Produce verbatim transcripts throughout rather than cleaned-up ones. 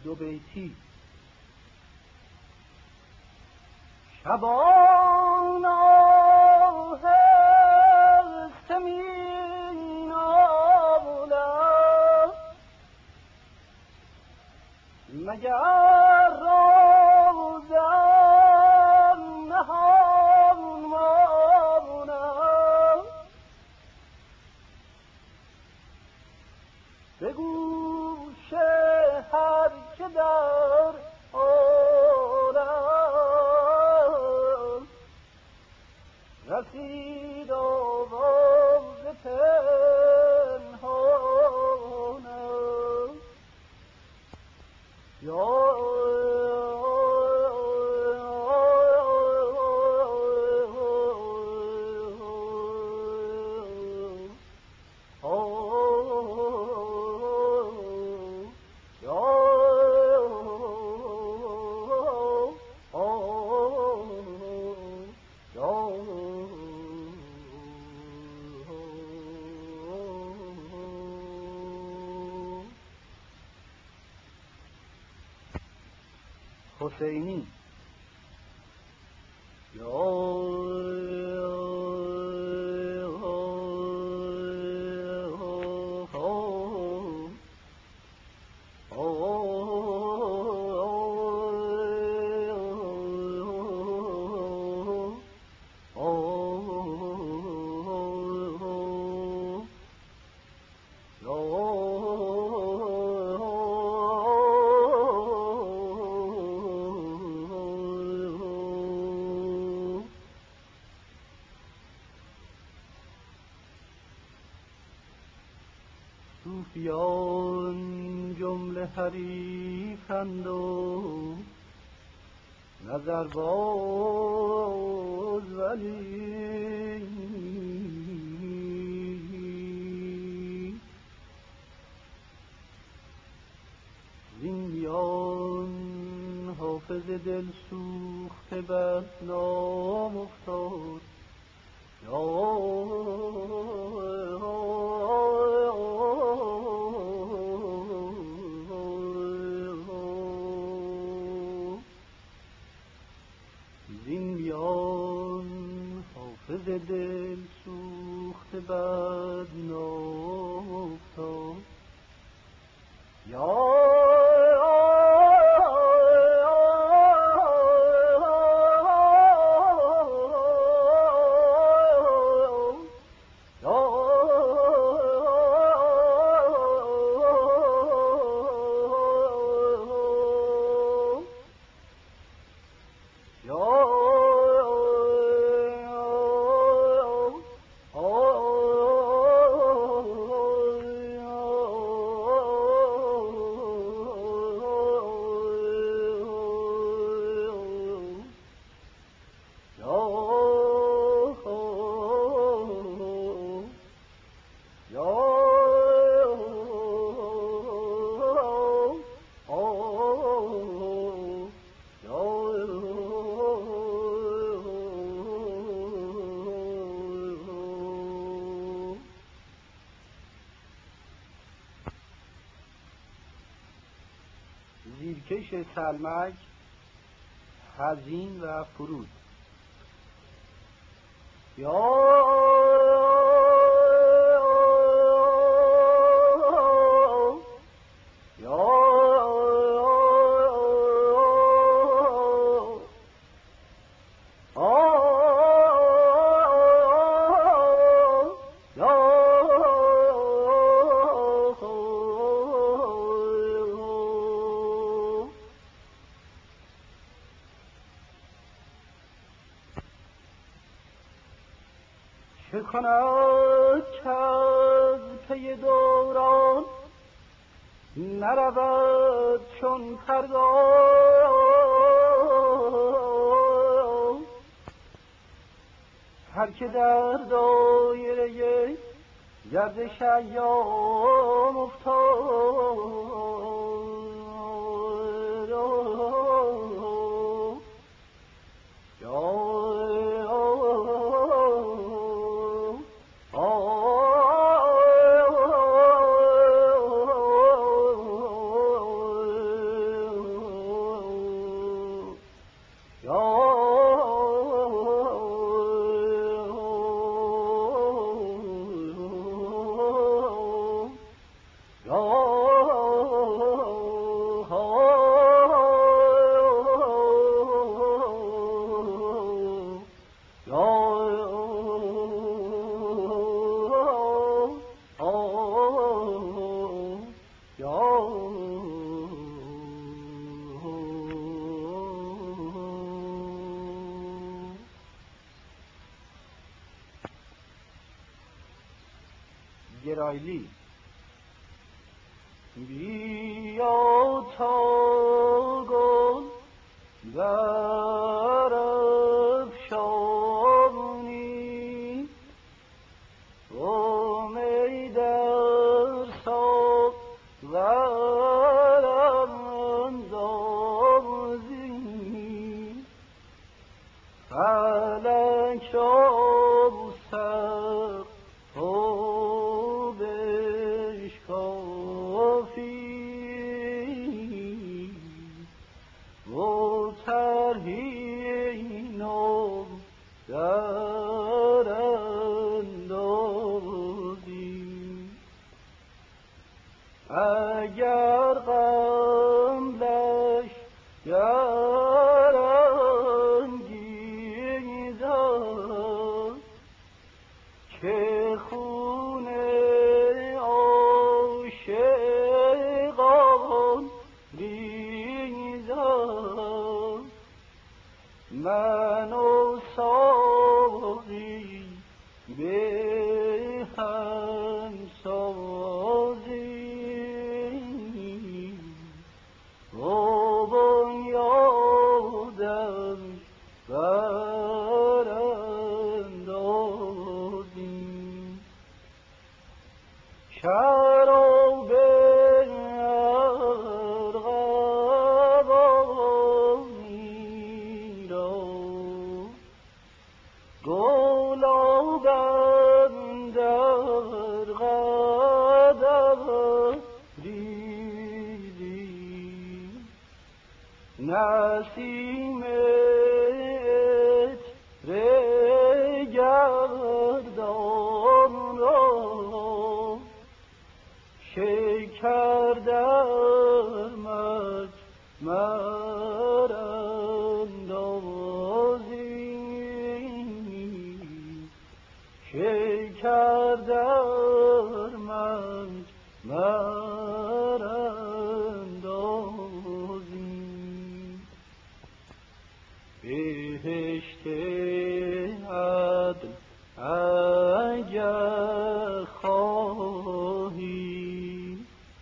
دو بیتی. شبانا هست من آولا مگر روزم نهان مانم به گوش هر که در رسید آواز پنهانم یا حسینی. صوفیان جمله حریفند و نظر باز ولی زینیان حافظ دل سوخته بر نام افتاد. زینیان حافظ دل سوخته بر نام افتاد. یا زیرکش سلمک، حزین و فرود. یا چه کند که از پی دوران نرود چون پرگار؟ هر که در دایره گردش ایام افتاد گرایلی. بیا تا گل برافشانی، امید در ساغر اندازی، فلک را سر و بشکافی و طرحی نو در اندازی. اگر قبلش گرانگیزد که خون عاشقان ریزد، من و ساقی به هم سازیم و بنیادم براندازیم. شراب ارغوانی را گلابم در قدم ریزی، نسیم عطر گردان را شکر در مجمر اندازی، شکر در مجمر اندازی. بهشت عدن اگر خواهی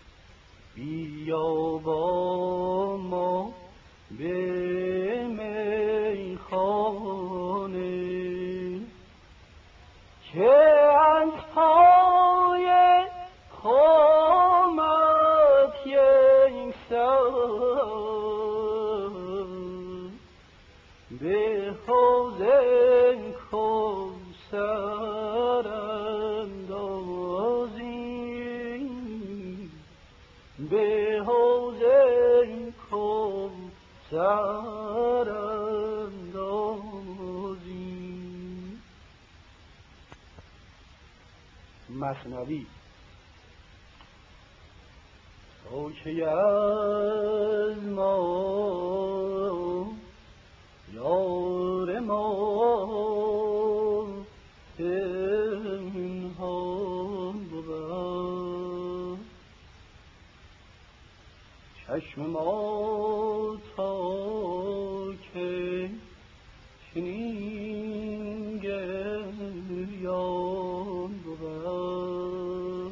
بیا با ما به میخانه، که از پای خامت یک سر به حوض کوثر اندازی، به حوض کوثر اندازی. مثنوی. تو که از ما یار ما پنهان بود، چشم ما تا که چنین گریان بود،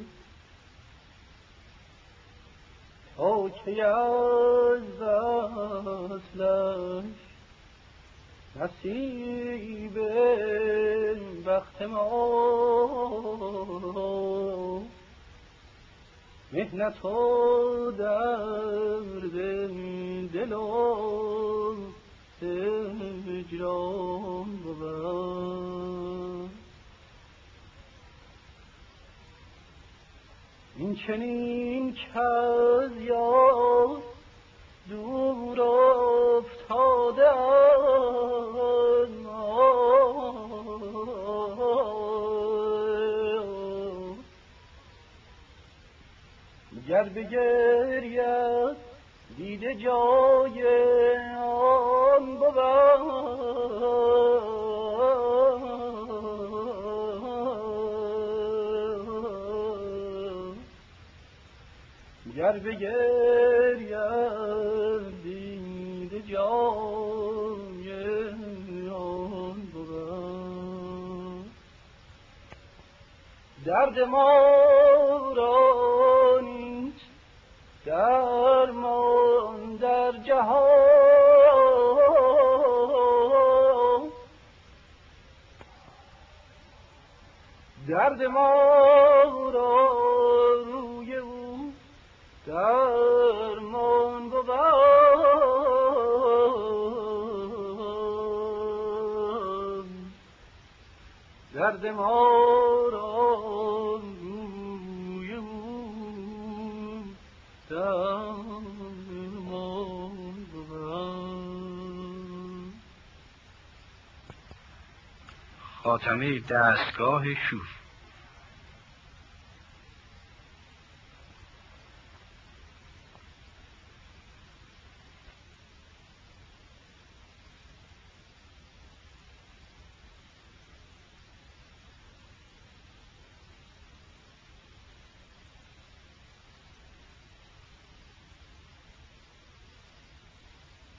تا که از وصلش نصیب بخت ما، محنت و درد دل و هجران بود. این چنین کز یاد دور افتادم گر بگرید دیده جای آن بود، گر بگرید دیده جای آن بود. درد ما را نیست درمان در جهان، درد ما را روی او درمان بود. درد ما را روی او درمان بود. خاتمه دستگاه شور.